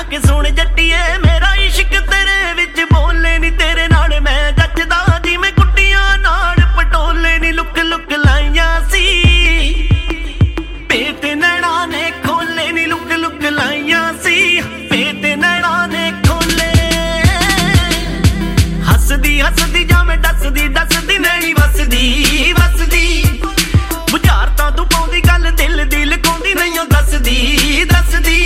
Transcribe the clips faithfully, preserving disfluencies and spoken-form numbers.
के सुन जट्टिए मेरा इश्क तेरे विच बोले नी तेरे नाल मैं जचदा जिवें गुड्डियां नाल पटोले नी लुक लुक लाइयां सी पेट नैना ने खोले नी लुक लुक लाइयां सी पेट नैना ने खोले हसदी हसदी जावें दसदी दसदी नहीं वसदी वसदी बुझारतां तू पाउंदी गल दिल दिल कोंदी नहीं दसदी दसदी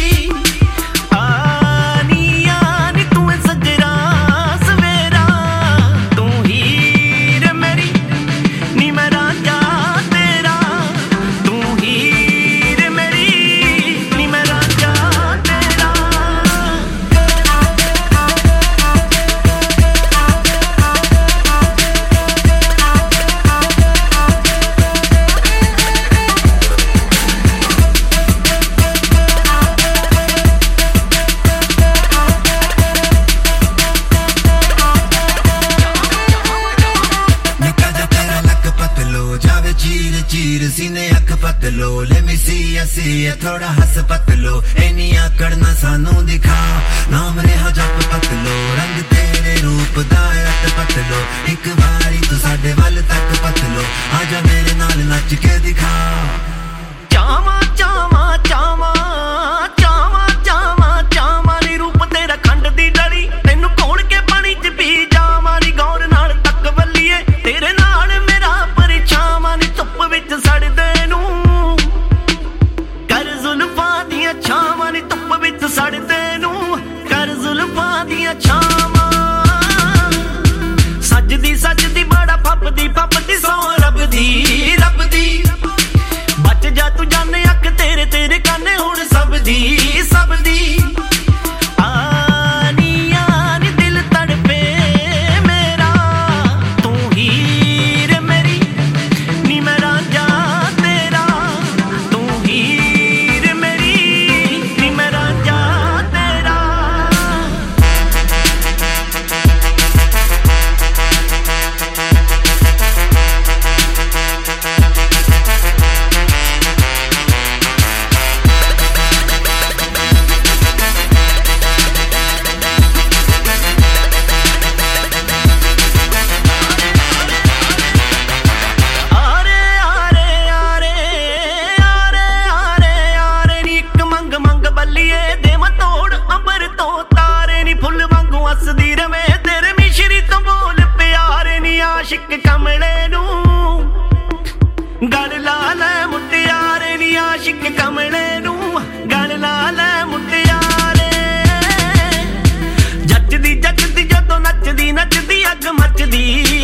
Let me see ya see ya थोड़ा हंस पतलो एनी आकड़ ना सानू दिखा नाम रहा जप पतलो रंग तेरे रूप दा रत पतलो एक बारी तू साडे वल तक पतलो आजा मेरे नाल नच के दिखा चावा चावा चावा चावा चावा चावा नी रूप तेरा खंड दी डली तैनू कोल के पानी च पी जावा नी गौर नाल तक वल्लीए तेरे नाल मेरा परछावां नी धुप विच सड़दे नू छावां नी धुप विच सड़दे नू कर जुल्फां दियां छावां सजदी सजदी बड़ा फपदी फपदी सौ रब दी रब दी बच जा तू जाने अख तेरे तेरे काने हुण सब दी सब दी आनी आनी दिल तड़पे मेरा तू हीर मेरी नी मैं रांझा तेरा तू हीर आशिक कमले नू गल ला लै मुटियारे नी आशिक कमले नू गल ला लै मुटियारे जचदी जचदी जदों नचदी नचदी अग मचदी